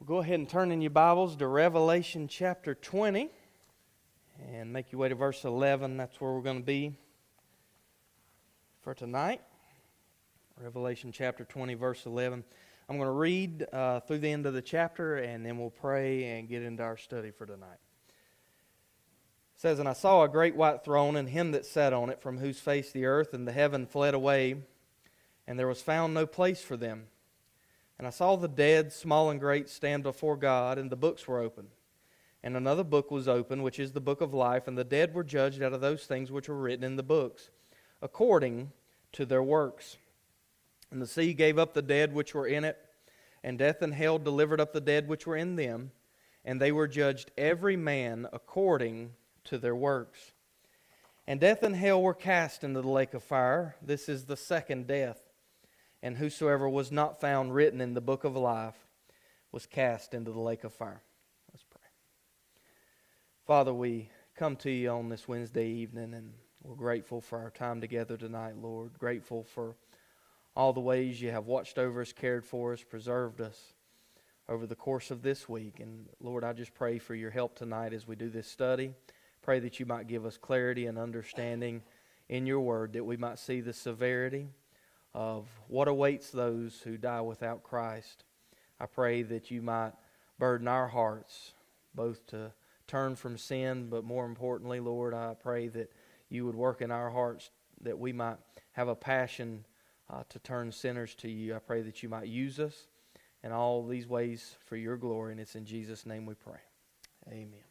Go ahead and turn in your Bibles to Revelation chapter 20 and make your way to verse 11. That's where we're going to be for tonight. Revelation chapter 20, verse 11. I'm going to read through the end of the chapter, and then we'll pray and get into our study for tonight. It says, "And I saw a great white throne, and him that sat on it, from whose face the earth and the heaven fled away, and there was found no place for them. And I saw the dead, small and great, stand before God, and the books were opened. And another book was opened, which is the book of life, and the dead were judged out of those things which were written in the books, according to their works. And the sea gave up the dead which were in it, and death and hell delivered up the dead which were in them, and they were judged every man according to their works. And death and hell were cast into the lake of fire. This is the second death. And whosoever was not found written in the book of life was cast into the lake of fire." Let's pray. Father, we come to you on this Wednesday evening, and we're grateful for our time together tonight, Lord. Grateful for all the ways you have watched over us, cared for us, preserved us over the course of this week. And Lord, I just pray for your help tonight as we do this study. Pray that you might give us clarity and understanding in your word, that we might see the severity of what awaits those who die without Christ. I pray that you might burden our hearts both to turn from sin, but more importantly, Lord, I pray that you would work in our hearts that we might have a passion to turn sinners to you. I pray that you might use us in all these ways for your glory, and it's in Jesus' name we pray. Amen.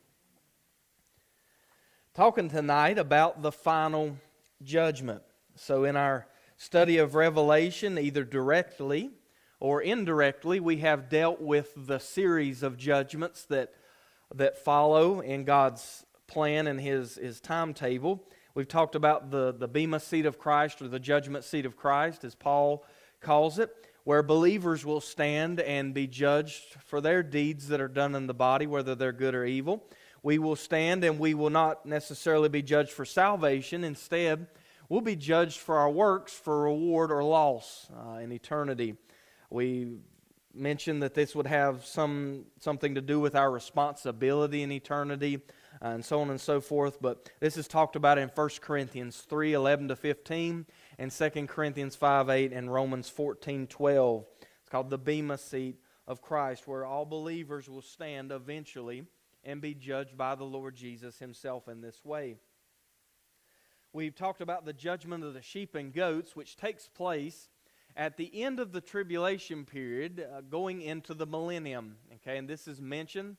Talking tonight about the final judgment. So in our study of Revelation, either directly or indirectly, we have dealt with the series of judgments that follow in God's plan and His timetable. We've talked about the Bema seat of Christ, or the judgment seat of Christ, as Paul calls it, where believers will stand and be judged for their deeds that are done in the body, whether they're good or evil. We will stand and we will not necessarily be judged for salvation. Instead, we'll be judged for our works for reward or loss in eternity. We mentioned that this would have something to do with our responsibility in eternity, and so on and so forth. But this is talked about in 1 Corinthians 3:11-15, and 2 Corinthians 5:8, and Romans 14:12. It's called the Bema seat of Christ, where all believers will stand eventually and be judged by the Lord Jesus Himself in this way. We've talked about the judgment of the sheep and goats, which takes place at the end of the tribulation period, going into the millennium. Okay, and this is mentioned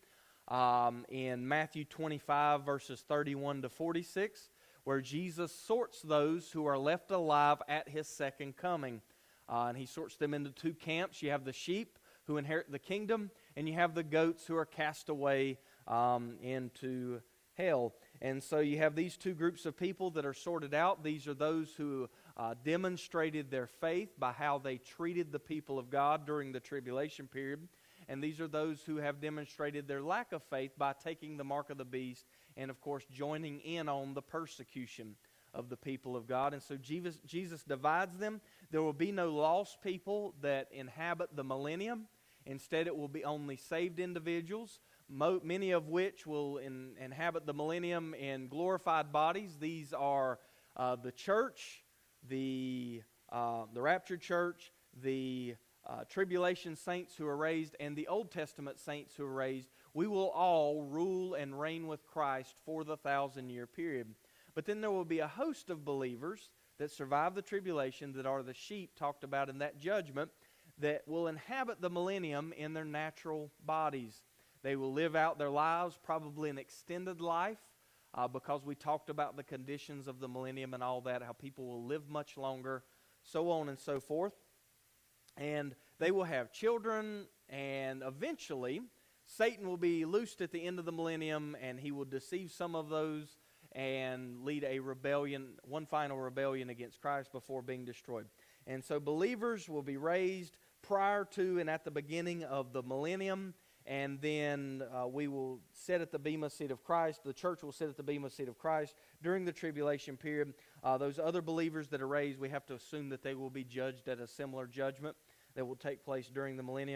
in Matthew 25, verses 31-46, where Jesus sorts those who are left alive at His second coming. And He sorts them into two camps. You have the sheep who inherit the kingdom, and you have the goats who are cast away into hell. And so you have these two groups of people that are sorted out. These are those who demonstrated their faith by how they treated the people of God during the tribulation period. And these are those who have demonstrated their lack of faith by taking the mark of the beast and, of course, joining in on the persecution of the people of God. And so Jesus divides them. There will be no lost people that inhabit the millennium. Instead, it will be only saved individuals, many of which will inhabit the millennium in glorified bodies. These are the church, the raptured church, the tribulation saints who are raised, and the Old Testament saints who are raised. We will all rule and reign with Christ for the 1,000-year period. But then there will be a host of believers that survive the tribulation, that are the sheep talked about in that judgment, that will inhabit the millennium in their natural bodies. They will live out their lives, probably an extended life, because we talked about the conditions of the millennium and all that, how people will live much longer, so on and so forth. And they will have children, and eventually Satan will be loosed at the end of the millennium, and he will deceive some of those and lead a rebellion, one final rebellion against Christ before being destroyed. And so believers will be raised prior to and at the beginning of the millennium, and then we will sit at the Bema seat of Christ. The church will sit at the Bema seat of Christ during the tribulation period. Those other believers that are raised, we have to assume that they will be judged at a similar judgment that will take place during the millennium.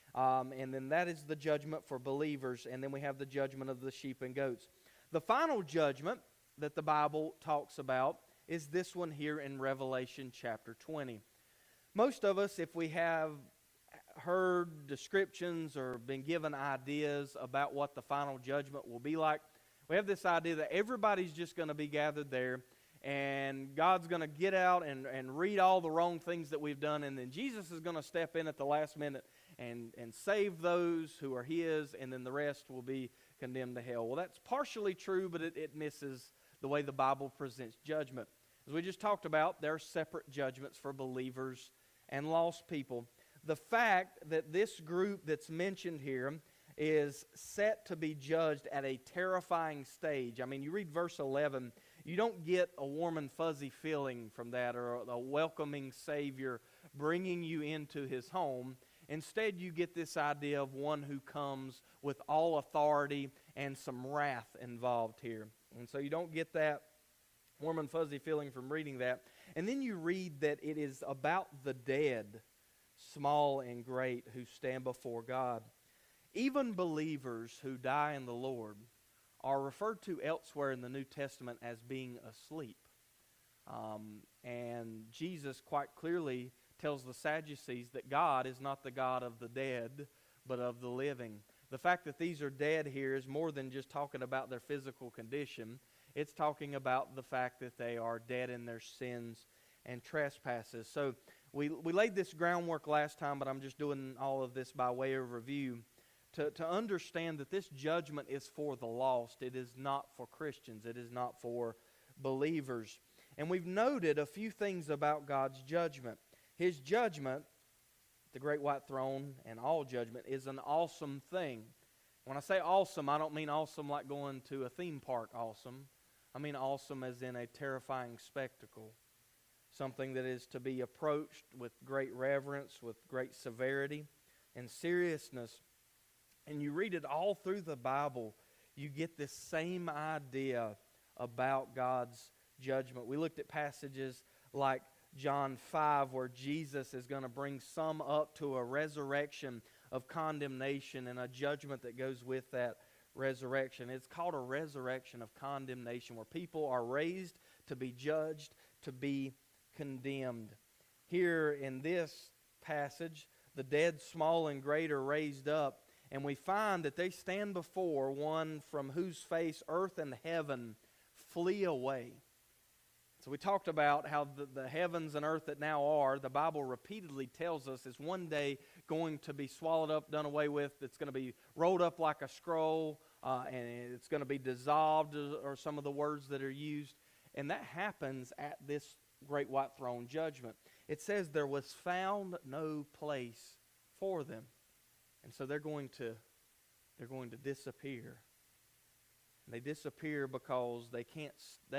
And then that is the judgment for believers. And then we have the judgment of the sheep and goats. The final judgment that the Bible talks about is this one here in Revelation chapter 20. Most of us, if we have heard descriptions or been given ideas about what the final judgment will be like, we have this idea that everybody's just going to be gathered there, and God's going to get out and read all the wrong things that we've done, and then Jesus is going to step in at the last minute and save those who are His, and then the rest will be condemned to hell. Well, that's partially true, but it misses the way the Bible presents judgment. As we just talked about, there are separate judgments for believers and lost people. The fact that this group that's mentioned here is set to be judged at a terrifying stage. I mean, you read verse 11, you don't get a warm and fuzzy feeling from that, or a welcoming Savior bringing you into His home. Instead, you get this idea of one who comes with all authority and some wrath involved here. And so you don't get that warm and fuzzy feeling from reading that. And then you read that it is about the dead, small and great, who stand before God. Even believers who die in the Lord are referred to elsewhere in the New Testament as being asleep. And Jesus quite clearly tells the Sadducees that God is not the God of the dead, but of the living. The fact that these are dead here is more than just talking about their physical condition. It's talking about the fact that they are dead in their sins and trespasses. So we laid this groundwork last time, but I'm just doing all of this by way of review to understand that this judgment is for the lost. It is not for Christians. It is not for believers. And we've noted a few things about God's judgment. His judgment, the great white throne, and all judgment is an awesome thing. When I say awesome, I don't mean awesome like going to a theme park awesome. I mean awesome as in a terrifying spectacle. Something that is to be approached with great reverence, with great severity and seriousness. And you read it all through the Bible, you get this same idea about God's judgment. We looked at passages like John 5, where Jesus is going to bring some up to a resurrection of condemnation and a judgment that goes with that resurrection. It's called a resurrection of condemnation, where people are raised to be judged, to be condemned. Here in this passage, the dead, small and great, are raised up, and we find that they stand before one from whose face earth and heaven flee away. So we talked about how the heavens and earth that now are, the Bible repeatedly tells us, is one day going to be swallowed up, done away with. It's going to be rolled up like a scroll, and it's going to be dissolved, or some of the words that are used. And that happens at this great white throne judgment. It says there was found no place for them. And so they're going to disappear. And they disappear because they can't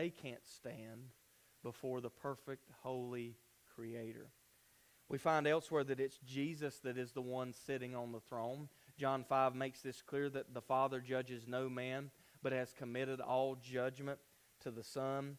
stand before the perfect, holy Creator. We find elsewhere that it's Jesus that is the one sitting on the throne. John 5 makes this clear that the Father judges no man, but has committed all judgment to the Son.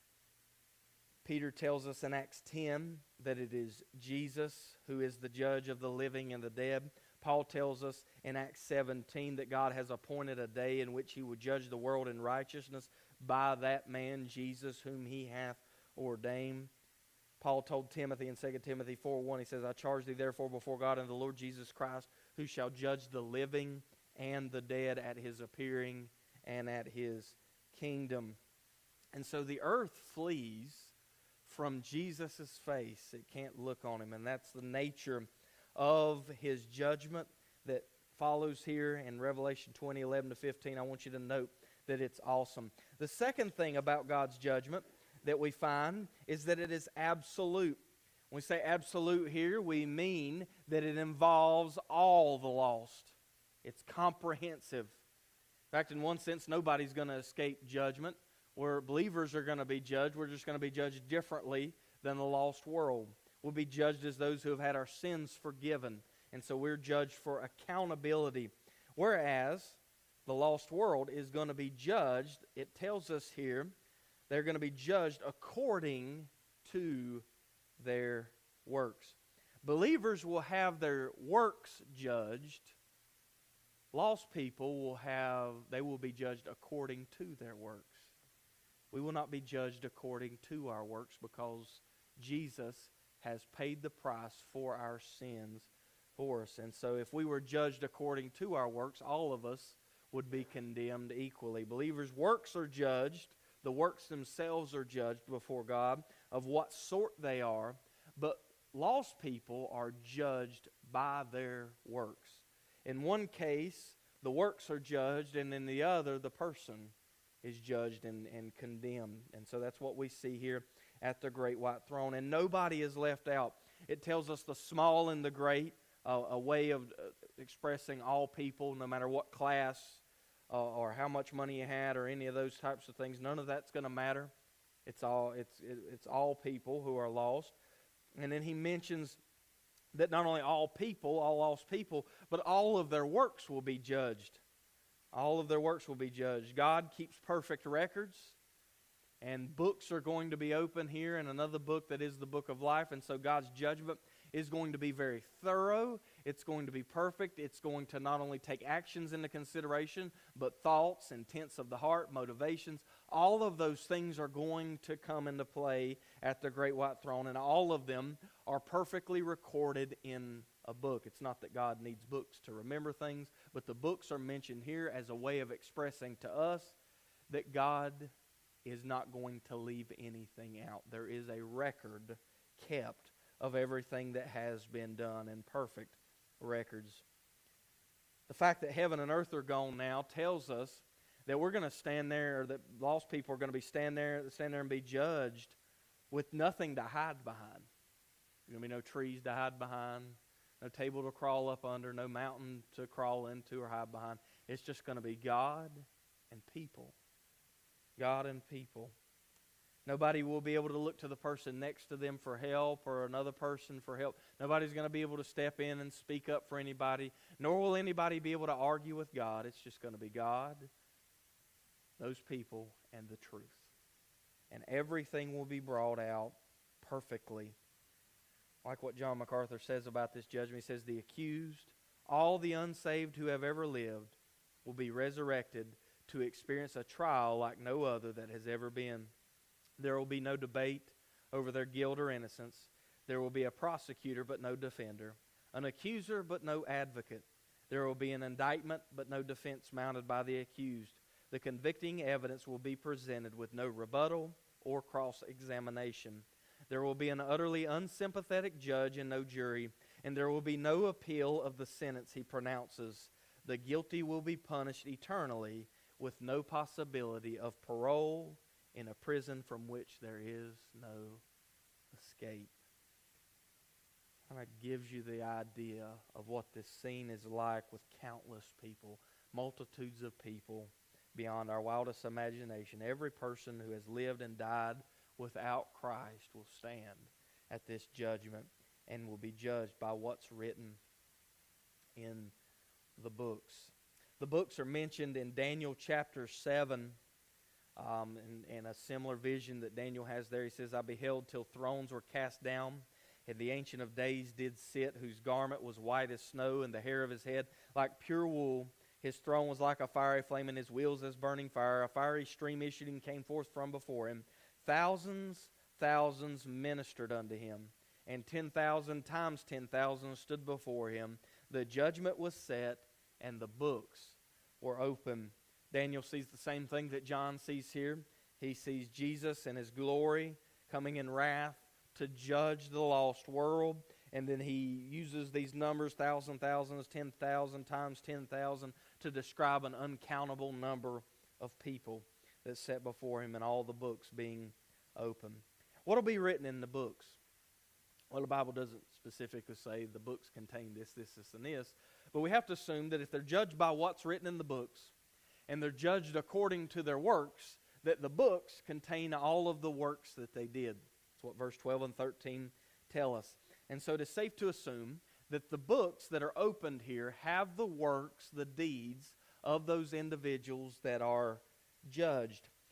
Peter tells us in Acts 10 that it is Jesus who is the judge of the living and the dead. Paul tells us in Acts 17 that God has appointed a day in which He will judge the world in righteousness by that man, Jesus, whom He hath ordained. Paul told Timothy in 2 Timothy 4:1, he says, I charge thee therefore before God and the Lord Jesus Christ, who shall judge the living and the dead at His appearing and at His kingdom. And so the earth flees from Jesus' face. It can't look on Him. And that's the nature of His judgment that follows here in Revelation 20:11-15. I want you to note that it's awesome. The second thing about God's judgment that we find is that it is absolute. When we say absolute here, we mean that it involves all the lost. It's comprehensive. In fact, in one sense, nobody's going to escape judgment. Where believers are going to be judged, we're just going to be judged differently than the lost world. We'll be judged as those who have had our sins forgiven. And so we're judged for accountability. Whereas the lost world is going to be judged, it tells us here, they're going to be judged according to their works. Believers will have their works judged. Lost people will be judged according to their works. We will not be judged according to our works because Jesus has paid the price for our sins for us. And so if we were judged according to our works, all of us would be condemned equally. Believers' works are judged. The works themselves are judged before God of what sort they are. But lost people are judged by their works. In one case, the works are judged, and in the other, the person is judged and condemned. And so that's what we see here at the great white throne. And nobody is left out. It tells us the small and the great, a way of expressing all people, no matter what class or how much money you had or any of those types of things. None of that's going to matter. It's all people who are lost. And then he mentions that not only all lost people, but all of their works will be judged. All of their works will be judged. God keeps perfect records, and books are going to be open here in another book that is the book of life. And so God's judgment is going to be very thorough. It's going to be perfect. It's going to not only take actions into consideration, but thoughts, intents of the heart, motivations. All of those things are going to come into play at the great white throne, and all of them are perfectly recorded in a book. It's not that God needs books to remember things, but the books are mentioned here as a way of expressing to us that God is not going to leave anything out. There is a record kept of everything that has been done, and perfect records. The fact that heaven and earth are gone now tells us that we're going to stand there, or that lost people are going to be stand there and be judged with nothing to hide behind. There's going to be no trees to hide behind, no table to crawl up under, no mountain to crawl into or hide behind. It's just going to be God and people. God and people. Nobody will be able to look to the person next to them for help or another person for help. Nobody's going to be able to step in and speak up for anybody, nor will anybody be able to argue with God. It's just going to be God, those people, and the truth. And everything will be brought out perfectly. Like what John MacArthur says about this judgment, he says, the accused, all the unsaved who have ever lived, will be resurrected to experience a trial like no other that has ever been. There will be no debate over their guilt or innocence. There will be a prosecutor but no defender, an accuser but no advocate. There will be an indictment but no defense mounted by the accused. The convicting evidence will be presented with no rebuttal or cross-examination. There will be an utterly unsympathetic judge and no jury, and there will be no appeal of the sentence he pronounces. The guilty will be punished eternally with no possibility of parole in a prison from which there is no escape. Kind of gives you the idea of what this scene is like with countless people, multitudes of people beyond our wildest imagination. Every person who has lived and died without Christ will stand at this judgment and will be judged by what's written in the books. The books are mentioned in Daniel chapter 7. And a similar vision that Daniel has there. He says, I beheld till thrones were cast down, and the Ancient of Days did sit, whose garment was white as snow, and the hair of his head like pure wool. His throne was like a fiery flame, and his wheels as burning fire. A fiery stream issued and came forth from before him. Thousands ministered unto him, and 10,000 times 10,000 stood before him. The judgment was set, and the books were open. Daniel sees the same thing that John sees here. He sees Jesus and his glory coming in wrath to judge the lost world. And then he uses these numbers, thousands, 10,000 times 10,000, to describe an uncountable number of people that's set before him, and all the books being open. What will be written in the books? Well, the Bible doesn't specifically say the books contain this, and this. But we have to assume that if they're judged by what's written in the books, and they're judged according to their works, that the books contain all of the works that they did. That's what verse 12 and 13 tell us. And so it is safe to assume that the books that are opened here have the works, the deeds of those individuals that are judged.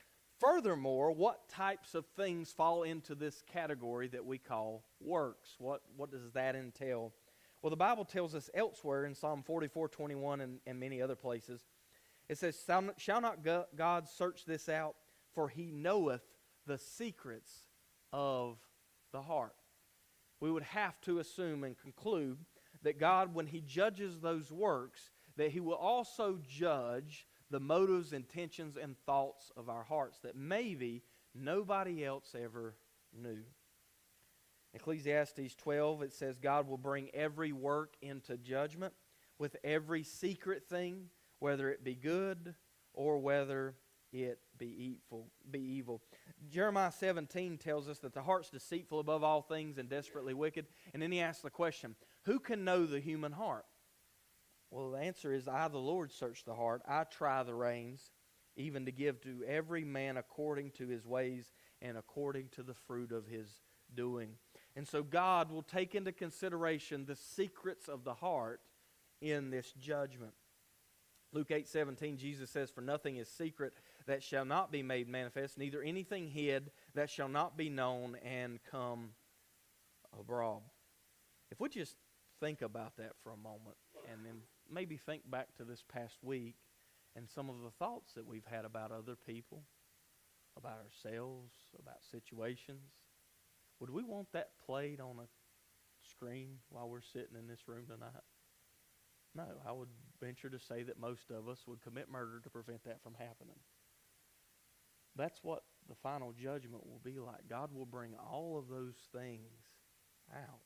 Furthermore, what types of things fall into this category that we call works? What does that entail? Well, the Bible tells us elsewhere in Psalm 44:21 and many other places, it says, "Shall not God search this out? For he knoweth the secrets of the heart." We would have to assume and conclude that God, when he judges those works, that he will also judge the motives, intentions, and thoughts of our hearts that maybe nobody else ever knew. Ecclesiastes 12, it says, God will bring every work into judgment with every secret thing, whether it be good or whether it be evil. Jeremiah 17 tells us that the heart's deceitful above all things and desperately wicked. And then he asks the question, who can know the human heart? Well, the answer is, I, the Lord, search the heart. I try the reins, even to give to every man according to his ways and according to the fruit of his doing. And so God will take into consideration the secrets of the heart in this judgment. Luke 8:17, Jesus says, "For nothing is secret that shall not be made manifest, neither anything hid that shall not be known and come abroad." If we just think about that for a moment, and then maybe think back to this past week and some of the thoughts that we've had about other people, about ourselves, about situations, would we want that played on a screen while we're sitting in this room tonight? No, I would venture to say that most of us would commit murder to prevent that from happening. That's what the final judgment will be like. God will bring all of those things out.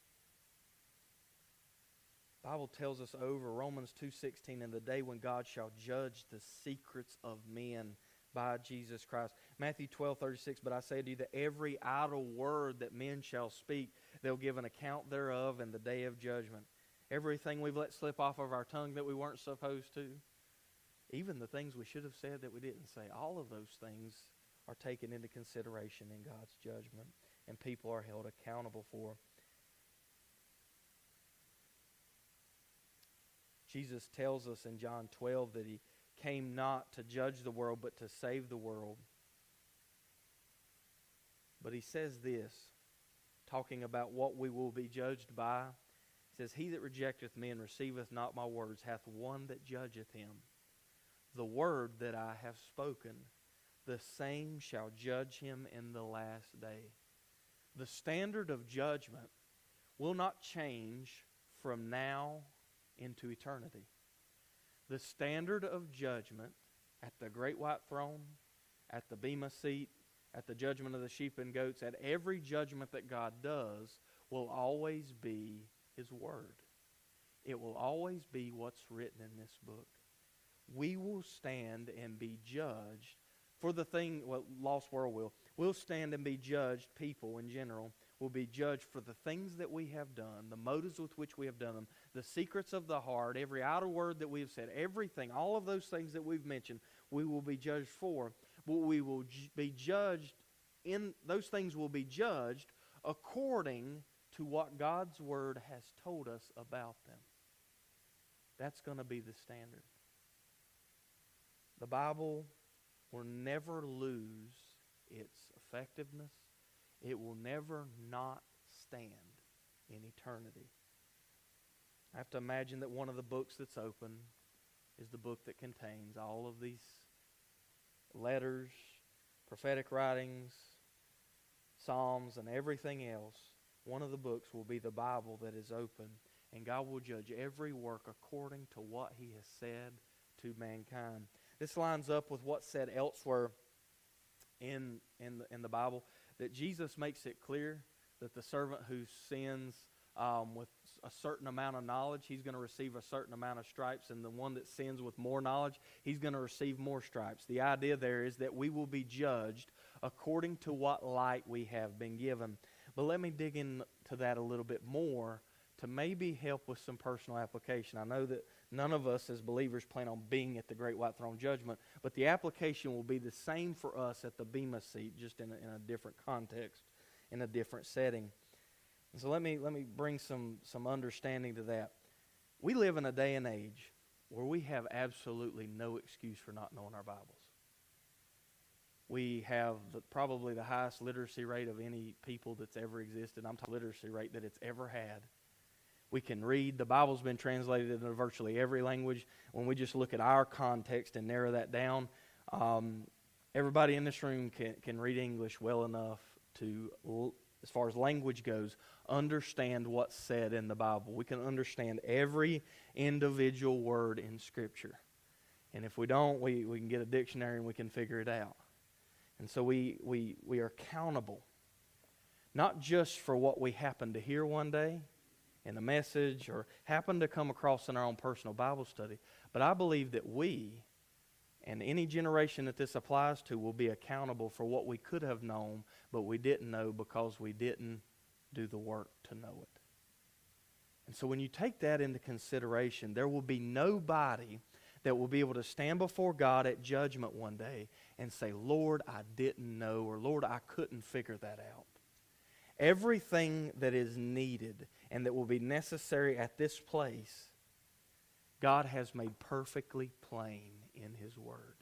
The Bible tells us over Romans 2:16, "In the day when God shall judge the secrets of men by Jesus Christ." Matthew 12:36, "But I say to you that every idle word that men shall speak, they'll give an account thereof in the day of judgment." Everything we've let slip off of our tongue that we weren't supposed to, even the things we should have said that we didn't say, all of those things are taken into consideration in God's judgment, and people are held accountable for. Jesus tells us in John 12 that he came not to judge the world, but to save the world. But he says this, talking about what we will be judged by. He says, "He that rejecteth me and receiveth not my words hath one that judgeth him. The word that I have spoken, the same shall judge him in the last day." The standard of judgment will not change from now into eternity. The standard of judgment at the great white throne, at the bema seat, at the judgment of the sheep and goats, at every judgment that God does, will always be His Word. It will always be what's written in this book. We will stand and be judged for the thing, well, lost world will. We'll stand and be judged, people in general, will be judged for the things that we have done, the motives with which we have done them, the secrets of the heart, every idle word that we have said, everything, all of those things that we've mentioned, we will be judged for. But we will be judged, those things will be judged according to what God's Word has told us about them. That's going to be the standard. The Bible will never lose its effectiveness. It will never not stand in eternity. I have to imagine that one of the books that's open is the book that contains all of these letters, prophetic writings, Psalms, and everything else. One of the books will be the Bible that is open, and God will judge every work according to what He has said to mankind. This lines up with what's said elsewhere in the Bible, that Jesus makes it clear that the servant who sins with a certain amount of knowledge, he's going to receive a certain amount of stripes, and the one that sins with more knowledge, he's going to receive more stripes. The idea there is that we will be judged according to what light we have been given. But let me dig into that a little bit more to maybe help with some personal application. I know that none of us as believers plan on being at the great white throne judgment, but the application will be the same for us at the bema seat, just in a different context, in a different setting. And so let me bring some understanding to that. We live in a day and age where we have absolutely no excuse for not knowing our Bibles. We have probably the highest literacy rate of any people that's ever existed. I'm talking literacy rate that it's ever had. We can read. The Bible's been translated into virtually every language. When we just look at our context and narrow that down, everybody in this room can read English well enough to, as far as language goes, understand what's said in the Bible. We can understand every individual word in Scripture. And if we don't, we can get a dictionary and we can figure it out. And so we are accountable, not just for what we happen to hear one day in a message or happen to come across in our own personal Bible study, but I believe that we, and any generation that this applies to, will be accountable for what we could have known, but we didn't know because we didn't do the work to know it. And so when you take that into consideration, there will be nobody that will be able to stand before God at judgment one day and say, Lord, I didn't know, or Lord, I couldn't figure that out. Everything that is needed and that will be necessary at this place, God has made perfectly plain in His Word.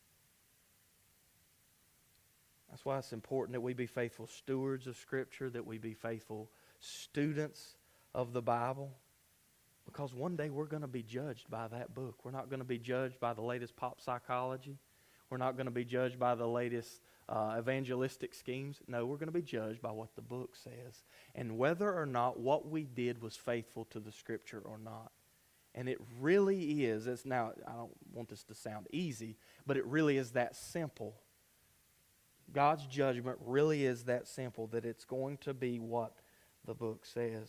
That's why it's important that we be faithful stewards of Scripture, that we be faithful students of the Bible, because one day we're going to be judged by that book. We're not going to be judged by the latest pop psychology. We're not going to be judged by the latest evangelistic schemes. No, we're going to be judged by what the book says, and whether or not what we did was faithful to the Scripture or not. And it really is. Now, I don't want this to sound easy, but it really is that simple. God's judgment really is that simple, that it's going to be what the book says.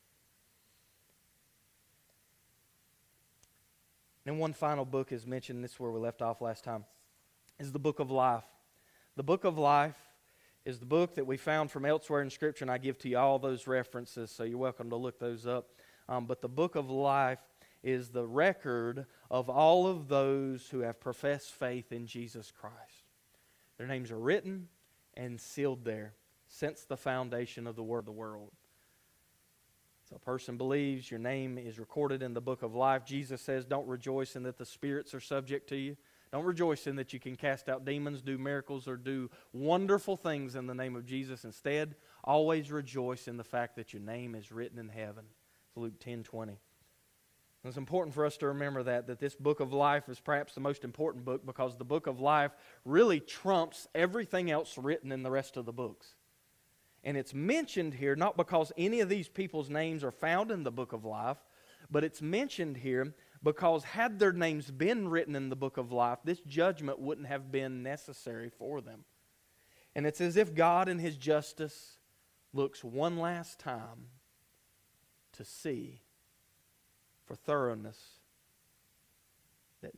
And one final book is mentioned, this is where we left off last time, is the Book of Life. The Book of Life is the book that we found from elsewhere in Scripture, and I give to you all those references, so you're welcome to look those up. But the Book of Life is the record of all of those who have professed faith in Jesus Christ. Their names are written and sealed there since the foundation of the world. So a person believes, your name is recorded in the book of life. Jesus says, don't rejoice in that the spirits are subject to you. Don't rejoice in that you can cast out demons, do miracles, or do wonderful things in the name of Jesus. Instead, always rejoice in the fact that your name is written in heaven. It's Luke 10:20. It's important for us to remember that this book of life is perhaps the most important book, because the book of life really trumps everything else written in the rest of the books. And it's mentioned here not because any of these people's names are found in the book of life, but it's mentioned here because had their names been written in the book of life, this judgment wouldn't have been necessary for them. And it's as if God in His justice looks one last time to see, for thoroughness, that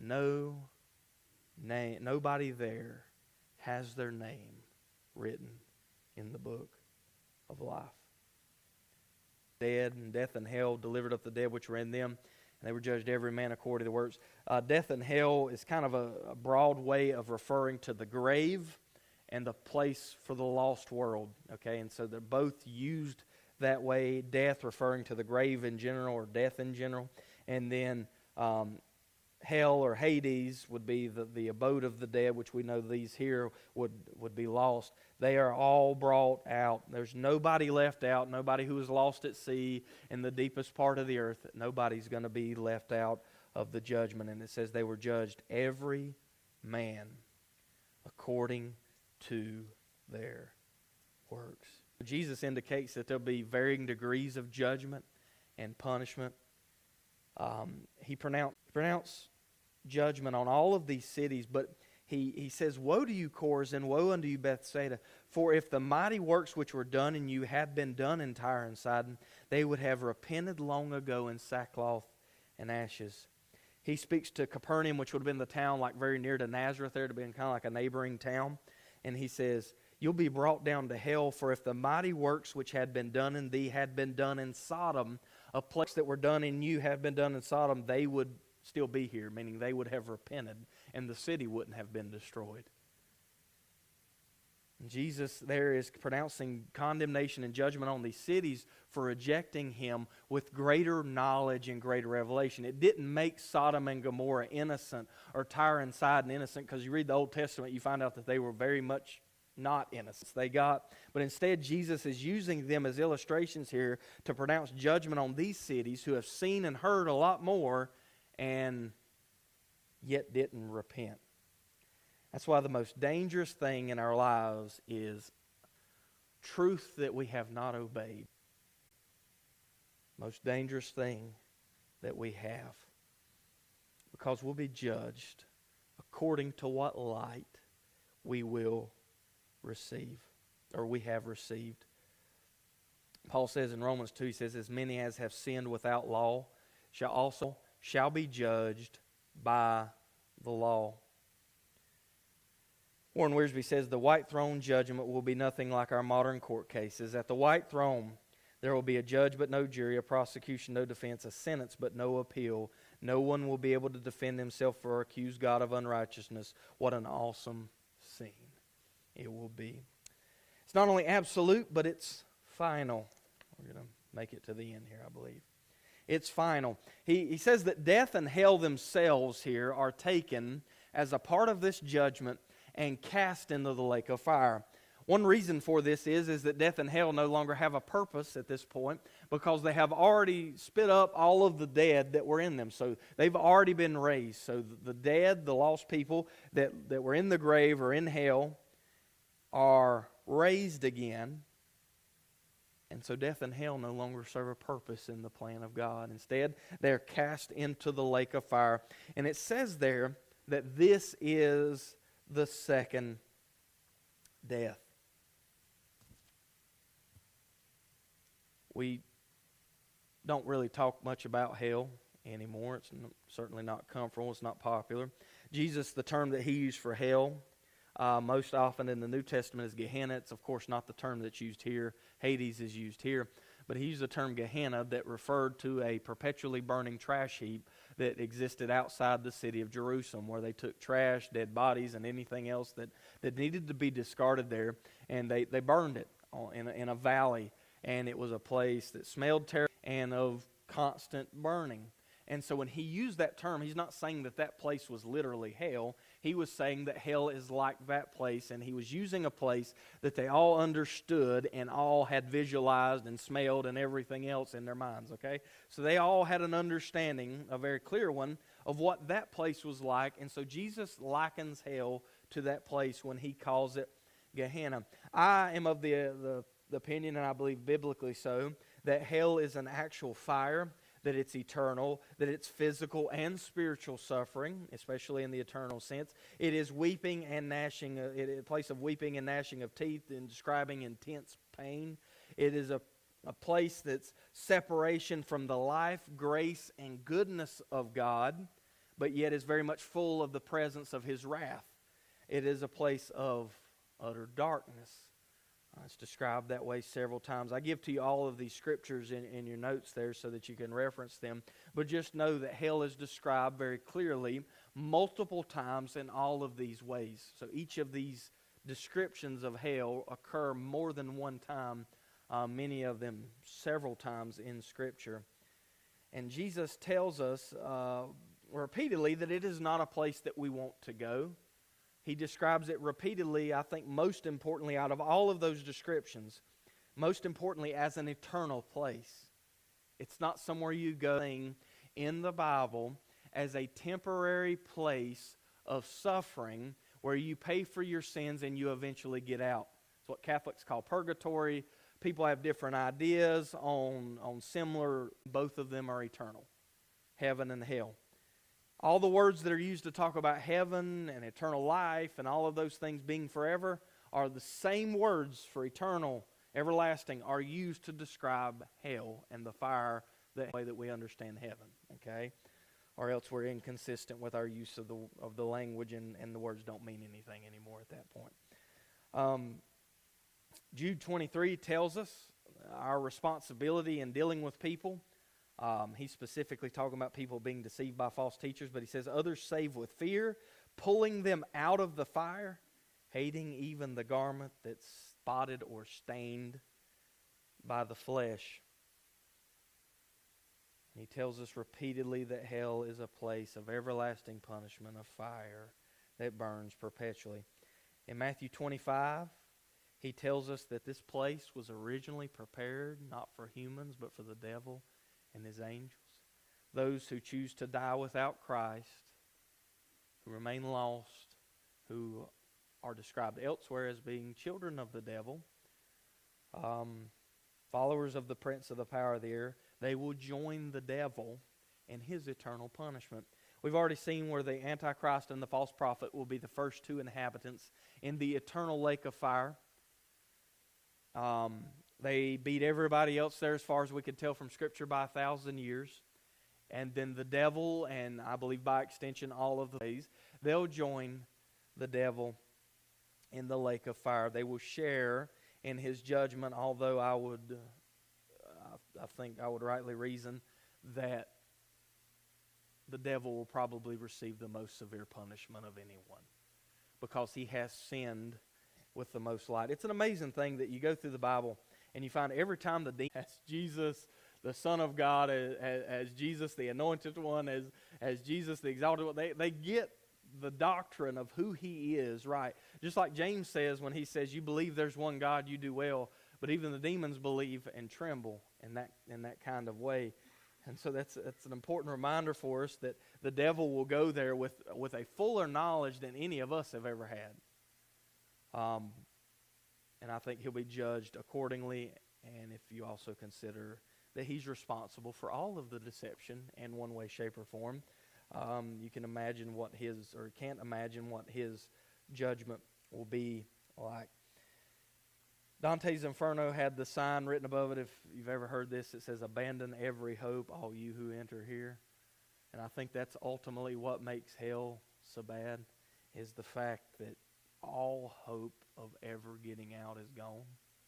nobody there has their name written in the book of life. Dead, and death and hell delivered up the dead which were in them, and they were judged every man according to their works. Death and hell is kind of a broad way of referring to the grave and the place for the lost world. Okay, and so they're both used that way. Death referring to the grave in general, or death in general, and then hell or Hades would be the abode of the dead, which we know these here would be lost. They are all brought out. There's nobody left out, nobody who is lost at sea in the deepest part of the earth. Nobody's going to be left out of the judgment. And it says they were judged every man according to their works. Jesus indicates that there'll be varying degrees of judgment and punishment. He pronounced judgment on all of these cities, but he says, woe to you, Chorazin, woe unto you, Bethsaida, for if the mighty works which were done in you had been done in Tyre and Sidon, they would have repented long ago in sackcloth and ashes. He speaks to Capernaum, which would have been the town like very near to Nazareth there, to be kind of like a neighboring town, and he says, you'll be brought down to hell, for if the mighty works which had been done in thee had been done in Sodom, a place that were done in you have been done in Sodom, they would still be here, meaning they would have repented, and the city wouldn't have been destroyed. Jesus there is pronouncing condemnation and judgment on these cities for rejecting him with greater knowledge and greater revelation. It didn't make Sodom and Gomorrah innocent or Tyre and Sidon innocent, because you read the Old Testament, you find out that they were very much not innocent. But instead Jesus is using them as illustrations here to pronounce judgment on these cities who have seen and heard a lot more and yet didn't repent. That's why the most dangerous thing in our lives is truth that we have not obeyed. Most dangerous thing that we have. Because we'll be judged according to what light we will receive, or we have received. Paul says in Romans 2, he says, as many as have sinned without law shall be judged by the law. Warren Wiersbe says the white throne judgment will be nothing like our modern court cases. At the white throne, there will be a judge but no jury, a prosecution, no defense, a sentence but no appeal. No one will be able to defend himself or accuse God of unrighteousness. What an awesome scene it will be. It's not only absolute, but it's final. We're going to make it to the end here, I believe. It's final. He says that death and hell themselves here are taken as a part of this judgment and cast into the lake of fire. One reason for this is that death and hell no longer have a purpose at this point, because they have already spit up all of the dead that were in them. So they've already been raised. So the dead, the lost people that were in the grave or in hell, are raised again. And so death and hell no longer serve a purpose in the plan of God. Instead, they're cast into the lake of fire. And it says there that this is the second death. We don't really talk much about hell anymore. It's certainly not comfortable. It's not popular. Jesus, the term that he used for hell, most often in the New Testament is Gehenna. It's, of course, not the term that's used here. Hades is used here. But he used the term Gehenna that referred to a perpetually burning trash heap that existed outside the city of Jerusalem, where they took trash, dead bodies, and anything else that needed to be discarded there, and they burned it in a valley. And it was a place that smelled terrible and of constant burning. And so when he used that term, he's not saying that that place was literally hell. He was saying that hell is like that place, and he was using a place that they all understood and all had visualized and smelled and everything else in their minds, okay? So they all had an understanding, a very clear one, of what that place was like. And so Jesus likens hell to that place when he calls it Gehenna. I am of the opinion, and I believe biblically so, that hell is an actual fire, that it's eternal, that it's physical and spiritual suffering, especially in the eternal sense. It is weeping and gnashing, a place of weeping and gnashing of teeth and describing intense pain. It is a place that's separation from the life, grace, and goodness of God, but yet is very much full of the presence of his wrath. It is a place of utter darkness. It's described that way several times. I give to you all of these scriptures in your notes there so that you can reference them. But just know that hell is described very clearly multiple times in all of these ways. So each of these descriptions of hell occur more than one time, many of them several times in Scripture. And Jesus tells us repeatedly that it is not a place that we want to go. He describes it repeatedly, I think most importantly out of all of those descriptions, most importantly as an eternal place. It's not somewhere you go in the Bible as a temporary place of suffering where you pay for your sins and you eventually get out. It's what Catholics call purgatory. People have different ideas on similar, both of them are eternal, heaven and hell. All the words that are used to talk about heaven and eternal life and all of those things being forever are the same words for eternal, everlasting, are used to describe hell and the fire, the way that we understand heaven, okay? Or else we're inconsistent with our use of the language and the words don't mean anything anymore at that point. Jude 23 tells us our responsibility in dealing with people. He's specifically talking about people being deceived by false teachers, but he says others save with fear, pulling them out of the fire hating even the garment that's spotted or stained by the flesh. And he tells us repeatedly that hell is a place of everlasting punishment, of fire that burns perpetually. In Matthew 25, he tells us that this place was originally prepared not for humans, but for the devil and his angels. Those who choose to die without Christ, who remain lost, who are described elsewhere as being children of the devil, followers of the prince of the power of the air, they will join the devil in his eternal punishment. We've already seen where the Antichrist and the false prophet will be the first two inhabitants in the eternal lake of fire. They beat everybody else there, as far as we can tell from Scripture, by 1,000 years. And then the devil, and I believe by extension all of the days, they'll join the devil in the lake of fire. They will share in his judgment, although I think I would rightly reason that the devil will probably receive the most severe punishment of anyone, because he has sinned with the most light. It's an amazing thing that you go through the Bible and you find every time the demon as Jesus, the Son of God, as Jesus, the Anointed One, as Jesus, the Exalted One, they get the doctrine of who he is right. Just like James says when he says, you believe there's one God, you do well, but even the demons believe and tremble in that kind of way. And so that's an important reminder for us that the devil will go there with a fuller knowledge than any of us have ever had. And I think he'll be judged accordingly. And if you also consider that he's responsible for all of the deception in one way, shape, or form, you can imagine can't imagine what his judgment will be like. Dante's Inferno had the sign written above it. If you've ever heard this, it says, "Abandon every hope, all you who enter here." And I think that's ultimately what makes hell so bad, is the fact that all hope of ever getting out is gone.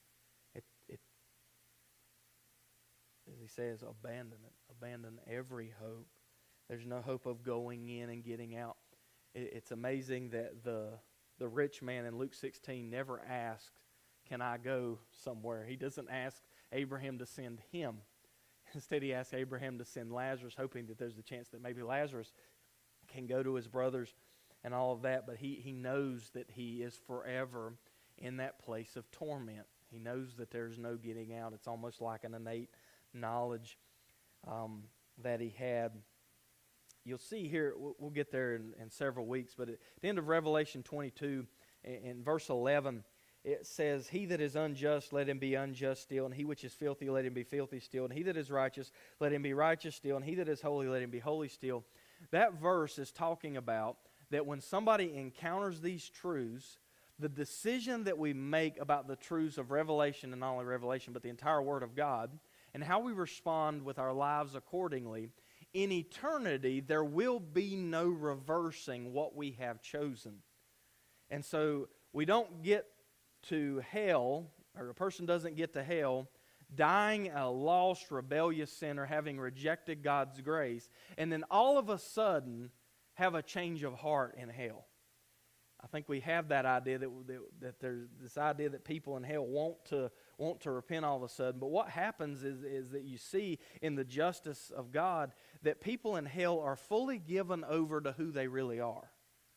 As he says, abandon it. Abandon every hope. There's no hope of going in and getting out. It's amazing that the rich man in Luke 16 never asked, can I go somewhere? He doesn't ask Abraham to send him. Instead, he asks Abraham to send Lazarus, hoping that there's a chance that maybe Lazarus can go to his brothers and all of that. But he knows that he is forever in that place of torment. He knows that there's no getting out. It's almost like an innate knowledge that he had. You'll see here, we'll get there in several weeks, but at the end of Revelation 22, in verse 11, it says, "He that is unjust, let him be unjust still, and he which is filthy, let him be filthy still, and he that is righteous, let him be righteous still, and he that is holy, let him be holy still." That verse is talking about that when somebody encounters these truths, the decision that we make about the truths of Revelation, and not only Revelation, but the entire Word of God, and how we respond with our lives accordingly, in eternity, there will be no reversing what we have chosen. And so we don't get to hell, or a person doesn't get to hell dying a lost, rebellious sinner, having rejected God's grace, and then all of a sudden have a change of heart in hell. I think we have that idea that there's this idea that people in hell want to repent all of a sudden. But what happens is that you see in the justice of God that people in hell are fully given over to who they really are.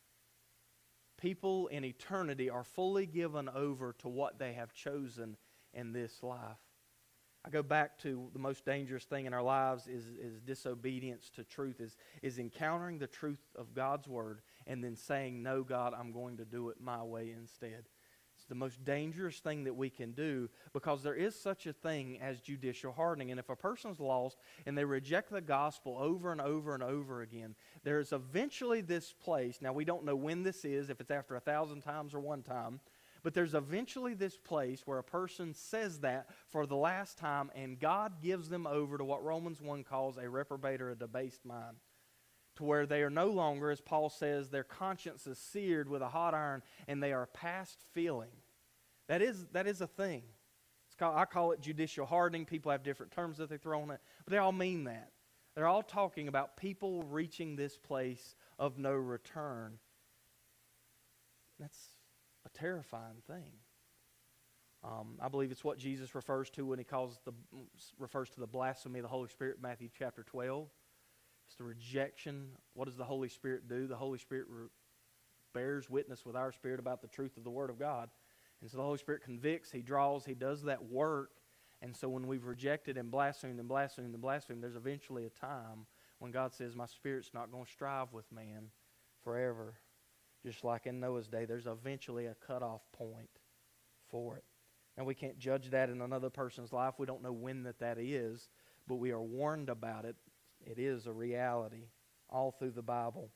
People in eternity are fully given over to what they have chosen in this life. I go back to the most dangerous thing in our lives is disobedience to truth, is encountering the truth of God's Word and then saying, "No, God, I'm going to do it my way instead." It's the most dangerous thing that we can do, because there is such a thing as judicial hardening. And if a person's lost and they reject the gospel over and over and over again, there's eventually this place. Now, we don't know when this is, if it's after 1,000 times or one time, but there's eventually this place where a person says that for the last time, and God gives them over to what Romans 1 calls a reprobate or a debased mind, to where they are no longer, as Paul says, their conscience is seared with a hot iron, and they are past feeling. That is a thing. I call it judicial hardening. People have different terms that they throw on it, but they all mean that. They're all talking about people reaching this place of no return. That's a terrifying thing. I believe it's what Jesus refers to when he refers to the blasphemy of the Holy Spirit in Matthew chapter 12. It's the rejection. What does the Holy Spirit do? The Holy Spirit bears witness with our spirit about the truth of the Word of God. And so the Holy Spirit convicts, He draws, He does that work. And so when we've rejected and blasphemed and blasphemed and blasphemed, there's eventually a time when God says, my Spirit's not going to strive with man forever. Just like in Noah's day, there's eventually a cutoff point for it. And we can't judge that in another person's life. We don't know when that is, but we are warned about it. It is a reality all through the Bible.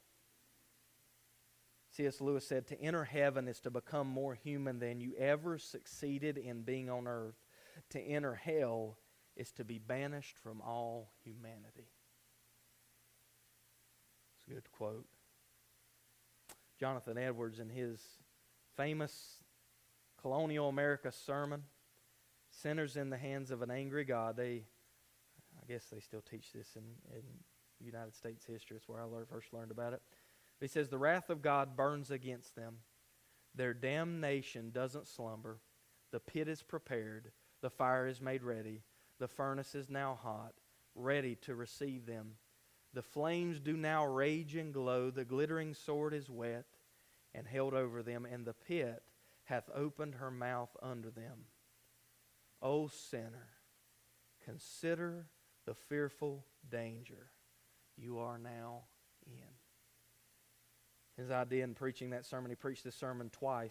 C.S. Lewis said, to enter heaven is to become more human than you ever succeeded in being on earth. To enter hell is to be banished from all humanity. It's a good quote. Jonathan Edwards, in his famous colonial America sermon, Sinners in the Hands of an Angry God, I guess they still teach this in United States history. It's where I first learned about it. He says, the wrath of God burns against them. Their damnation doesn't slumber. The pit is prepared. The fire is made ready. The furnace is now hot, ready to receive them. The flames do now rage and glow. The glittering sword is wet and held over them, and the pit hath opened her mouth under them. O sinner, consider the fearful danger you are now in. His idea in preaching that sermon, he preached this sermon twice.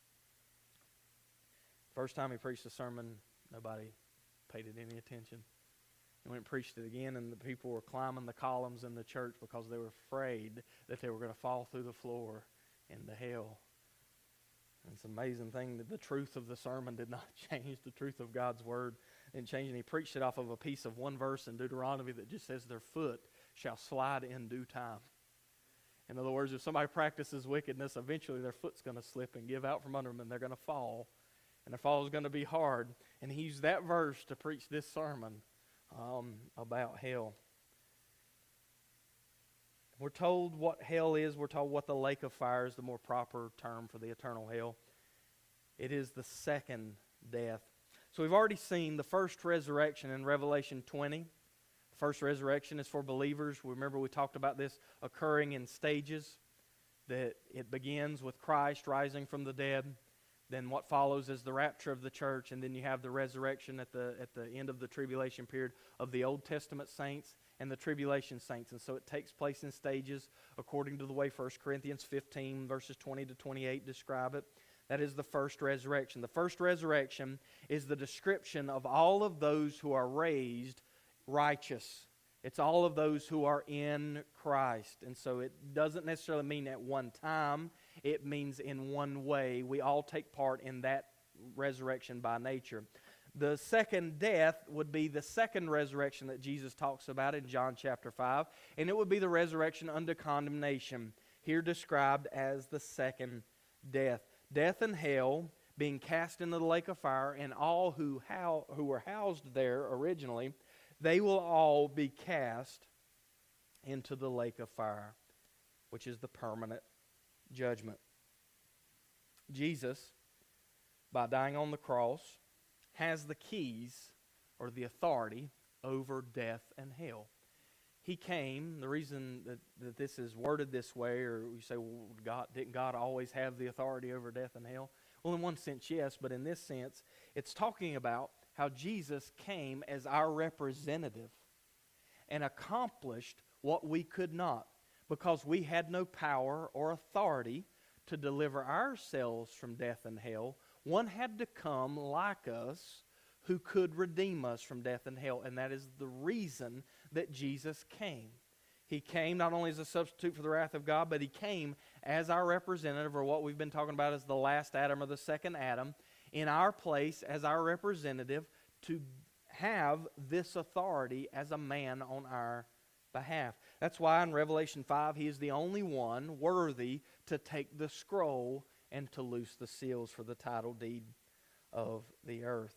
First time he preached the sermon, nobody paid it any attention. He went and preached it again, and the people were climbing the columns in the church because they were afraid that they were going to fall through the floor into hell. And it's an amazing thing that the truth of the sermon did not change. The truth of God's Word didn't change. And he preached it off of a piece of one verse in Deuteronomy that just says, their foot shall slide in due time. In other words, if somebody practices wickedness, eventually their foot's going to slip and give out from under them, and they're going to fall. And their fall is going to be hard. And he used that verse to preach this sermon about hell. We're told what hell is. We're told what the lake of fire is, the more proper term for the eternal hell. It is the second death. So we've already seen the first resurrection in Revelation 20. The first resurrection is for believers. Remember, we talked about this occurring in stages. That it begins with Christ rising from the dead. Then what follows is the rapture of the church, and then you have the resurrection at the end of the tribulation period of the Old Testament saints and the tribulation saints. And so it takes place in stages according to the way 1 Corinthians 15 verses 20 to 28 describe it. That is the first resurrection. The first resurrection is the description of all of those who are raised righteous. It's all of those who are in Christ. And so it doesn't necessarily mean at one time. It means in one way. We all take part in that resurrection by nature. The second death would be the second resurrection that Jesus talks about in John chapter 5. And it would be the resurrection unto condemnation, here described as the second death. Death and hell being cast into the lake of fire, and all who were housed there originally, they will all be cast into the lake of fire, which is the permanent judgment. Jesus, by dying on the cross, has the keys or the authority over death and hell. He came, the reason that this is worded this way, or you say, well, didn't God always have the authority over death and hell? Well, in one sense, yes, but in this sense, it's talking about how Jesus came as our representative and accomplished what we could not, because we had no power or authority to deliver ourselves from death and hell. One had to come like us who could redeem us from death and hell, and that is the reason that Jesus came. He came not only as a substitute for the wrath of God, but He came as our representative, or what we've been talking about as the last Adam or the second Adam, in our place as our representative to have this authority as a man on our behalf. That's why in Revelation 5, He is the only one worthy to take the scroll and to loose the seals for the title deed of the earth.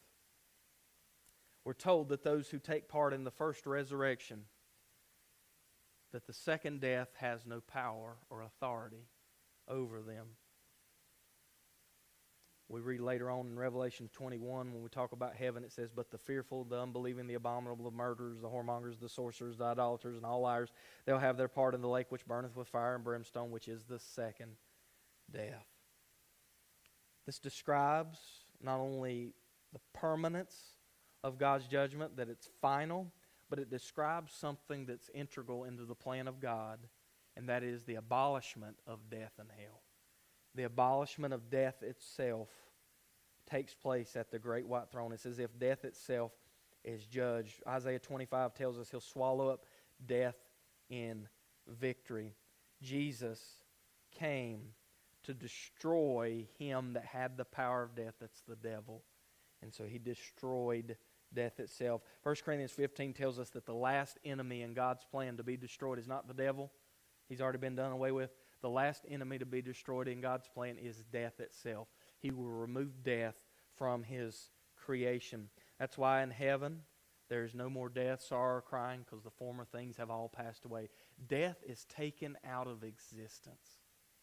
We're told that those who take part in the first resurrection, that the second death has no power or authority over them. We read later on in Revelation 21 when we talk about heaven, it says, "But the fearful, the unbelieving, the abominable, the murderers, the whoremongers, the sorcerers, the idolaters, and all liars, they'll have their part in the lake which burneth with fire and brimstone, which is the second death." This describes not only the permanence of God's judgment, that it's final, but it describes something that's integral into the plan of God, and that is the abolishment of death and hell. The abolishment of death itself takes place at the great white throne. It's as if death itself is judged. Isaiah 25 tells us He'll swallow up death in victory. Jesus came to destroy him that had the power of death, that's the devil. And so He destroyed death itself. 1 Corinthians 15 tells us that the last enemy in God's plan to be destroyed is not the devil. He's already been done away with. The last enemy to be destroyed in God's plan is death itself. He will remove death from His creation. That's why in heaven there is no more death, sorrow, or crying, because the former things have all passed away. Death is taken out of existence.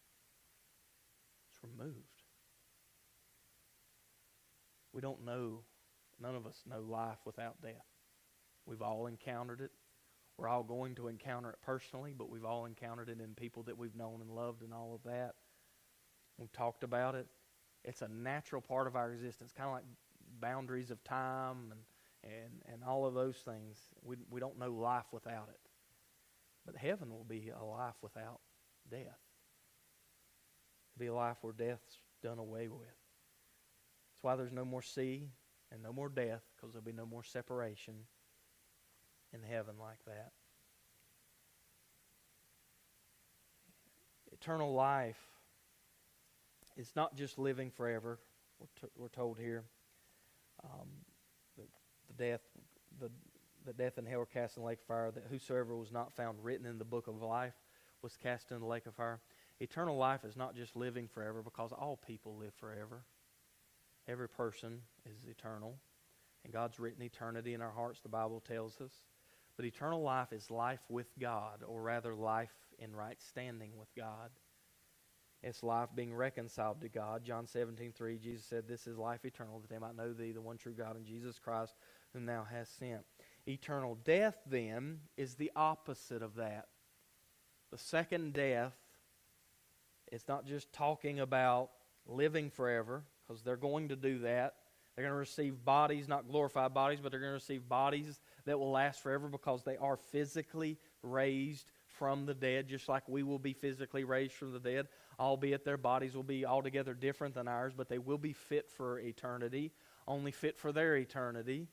It's removed. We don't know, none of us know life without death. We've all encountered it. We're all going to encounter it personally, but we've all encountered it in people that we've known and loved and all of that. We've talked about it. It's a natural part of our existence, kind of like boundaries of time and all of those things. We don't know life without it. But heaven will be a life without death. It'll be a life where death's done away with. That's why there's no more sea and no more death, because there'll be no more separation in heaven like that. Eternal life is not just living forever. We're told here the death and hell were cast in the lake of fire, that whosoever was not found written in the book of life was cast in the lake of fire. Eternal life is not just living forever, because all people live forever. Every person is eternal, and God's written eternity in our hearts, the Bible tells us. But eternal life is life with God, or rather life in right standing with God. It's life being reconciled to God. John 17:3, Jesus said, "This is life eternal, that they might know Thee, the one true God, and Jesus Christ, whom Thou hast sent." Eternal death, then, is the opposite of that. The second death is not just talking about living forever, because they're going to do that. They're going to receive bodies, not glorified bodies, but they're going to receive bodies that will last forever, because they are physically raised from the dead, just like we will be physically raised from the dead, albeit their bodies will be altogether different than ours, but they will be fit for eternity, only fit for their eternity.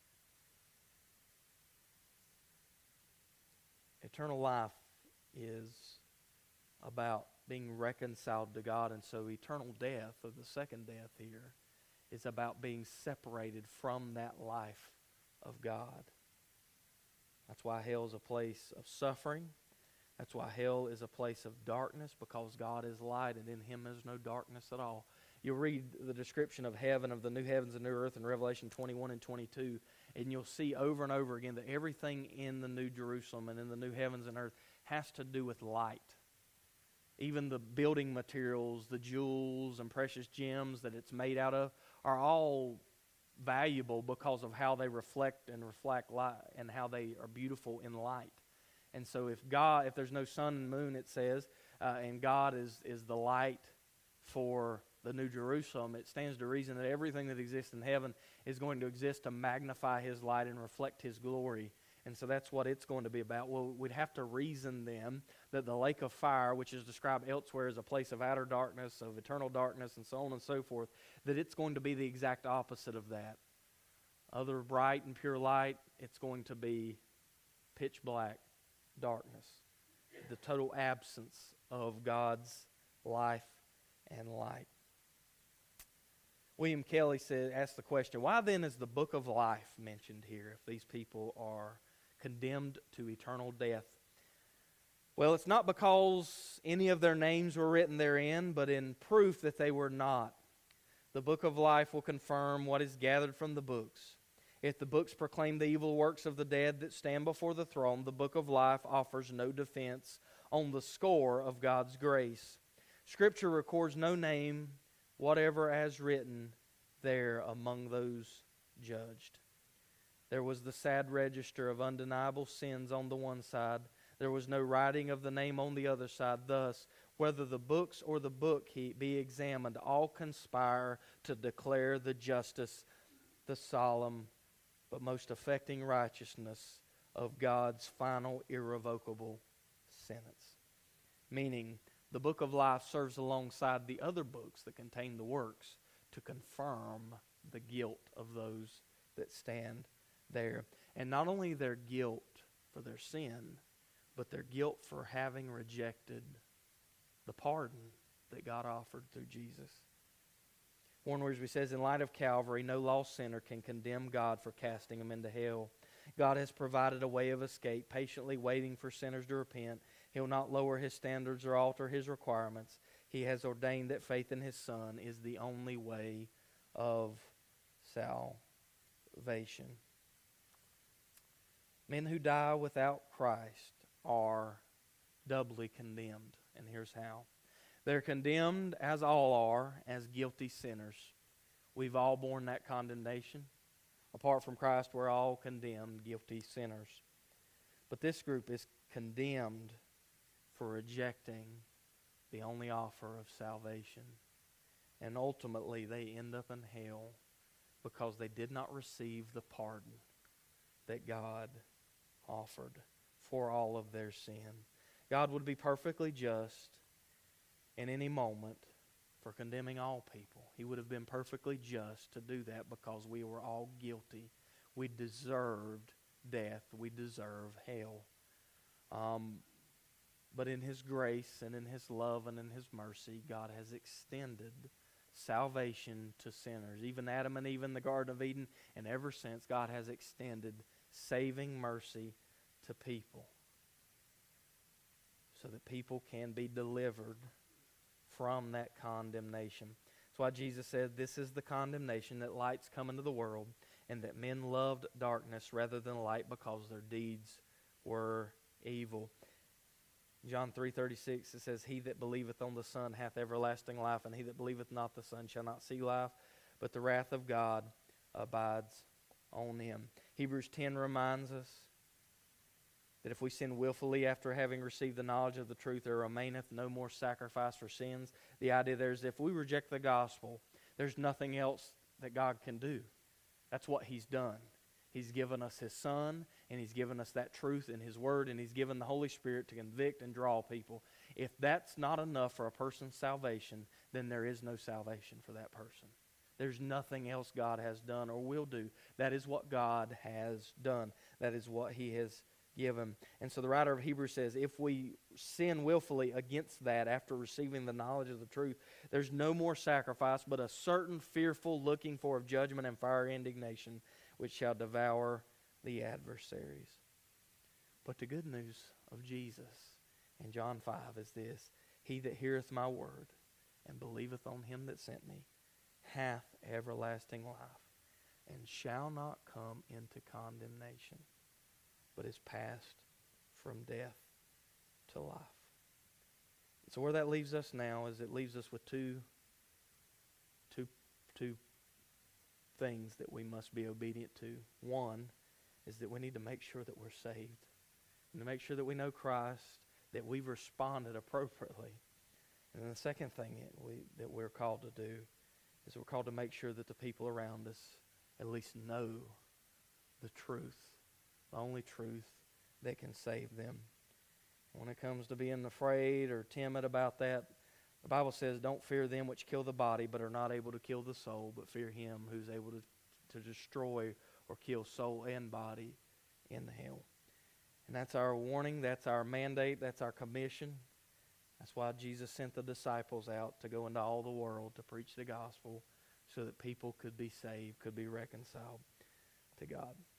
Eternal life is about being reconciled to God, and so eternal death, or the second death here, is about being separated from that life of God. That's why hell is a place of suffering. That's why hell is a place of darkness, because God is light, and in Him there's no darkness at all. You'll read the description of heaven, of the new heavens and new earth, in Revelation 21 and 22, and you'll see over and over again that everything in the New Jerusalem and in the new heavens and earth has to do with light. Even the building materials, the jewels and precious gems that it's made out of, are all valuable because of how they reflect light, and how they are beautiful in light. And so if there's no sun and moon, it says, and God is the light for the New Jerusalem, it stands to reason that everything that exists in heaven is going to exist to magnify His light and reflect His glory. And so that's what it's going to be about. Well, we'd have to reason then that the lake of fire, which is described elsewhere as a place of outer darkness, of eternal darkness, and so on and so forth, that it's going to be the exact opposite of that. Other bright and pure light, it's going to be pitch black darkness. The total absence of God's life and light. William Kelly asked the question, why then is the book of life mentioned here if these people are condemned to eternal death? Well, it's not because any of their names were written therein, but in proof that they were not. The book of life will confirm what is gathered from the books. If the books proclaim the evil works of the dead that stand before the throne, the book of life offers no defense on the score of God's grace. Scripture records no name whatever as written there among those judged. There was the sad register of undeniable sins on the one side. There was no writing of the name on the other side. Thus, whether the books or the book be examined, all conspire to declare the justice, the solemn, but most affecting righteousness of God's final irrevocable sentence. Meaning, the book of life serves alongside the other books that contain the works to confirm the guilt of those that stand there. And not only their guilt for their sin, but their guilt for having rejected the pardon that God offered through Jesus. Warren Wiersbe says, in light of Calvary, no lost sinner can condemn God for casting him into hell. God has provided a way of escape, patiently waiting for sinners to repent. He'll not lower His standards or alter His requirements. He has ordained that faith in His Son is the only way of salvation. Men who die without Christ are doubly condemned, and here's how. They're condemned, as all are, as guilty sinners. We've all borne that condemnation. Apart from Christ, we're all condemned, guilty sinners. But this group is condemned for rejecting the only offer of salvation. And ultimately, they end up in hell because they did not receive the pardon that God offered for all of their sin. God would be perfectly just in any moment for condemning all people. He would have been perfectly just to do that because we were all guilty. We deserved death. We deserve hell. But in His grace and in His love and in His mercy, God has extended salvation to sinners. Even Adam and Eve in the Garden of Eden, and ever since, God has extended saving mercy to people so that people can be delivered from that condemnation. That's why Jesus said, this is the condemnation, that light's come into the world, and that men loved darkness rather than light because their deeds were evil. John 3:36, it says, he that believeth on the Son hath everlasting life, and he that believeth not the Son shall not see life, but the wrath of God abides on him. Hebrews 10 reminds us that if we sin willfully after having received the knowledge of the truth, there remaineth no more sacrifice for sins. The idea there is if we reject the gospel, there's nothing else that God can do. That's what He's done. He's given us His Son, and He's given us that truth in His Word, and He's given the Holy Spirit to convict and draw people. If that's not enough for a person's salvation, then there is no salvation for that person. There's nothing else God has done or will do. That is what God has done. That is what He has given. And so the writer of Hebrews says, if we sin willfully against that after receiving the knowledge of the truth, there's no more sacrifice, but a certain fearful looking for of judgment and fire indignation, which shall devour the adversaries. But the good news of Jesus in John 5 is this: he that heareth my word and believeth on Him that sent me hath everlasting life, and shall not come into condemnation, but is passed from death to life. So where that leaves us now is it leaves us with two things that we must be obedient to. One is that we need to make sure that we're saved, and to make sure that we know Christ, that we've responded appropriately. And then the second thing that we're called to do is we're called to make sure that the people around us at least know the truth, the only truth that can save them. When it comes to being afraid or timid about that, the Bible says, don't fear them which kill the body but are not able to kill the soul, but fear Him who's able to destroy or kill soul and body in hell. And that's our warning, that's our mandate, that's our commission. That's why Jesus sent the disciples out to go into all the world to preach the gospel so that people could be saved, could be reconciled to God.